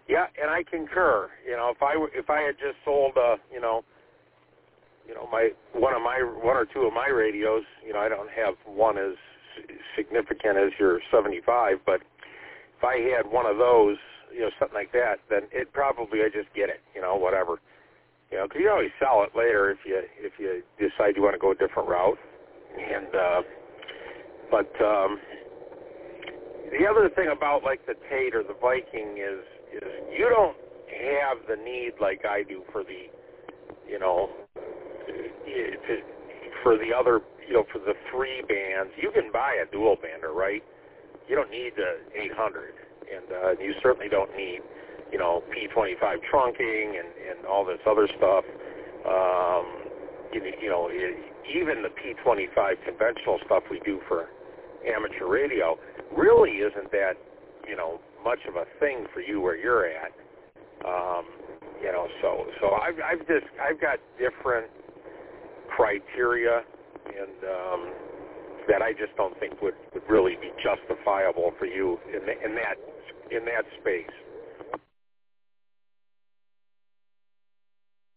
Yeah, and I concur. If I had just sold, my one or two of my radios, I don't have one as significant as your 75, but if I had one of those, something like that, then it probably I just get it, whatever, because you always sell it later if you decide you want to go a different route, and but the other thing about like the Tate or the Viking is you don't have the need like I do for the, for the other, for the 3 bands. You can buy a dual bander, right? You don't need the 800, and you certainly don't need, P25 trunking and all this other stuff. Even the P25 conventional stuff we do for amateur radio really isn't that, much of a thing for you where you're at. So I've got different criteria, and that I just don't think would really be justifiable for you in that space.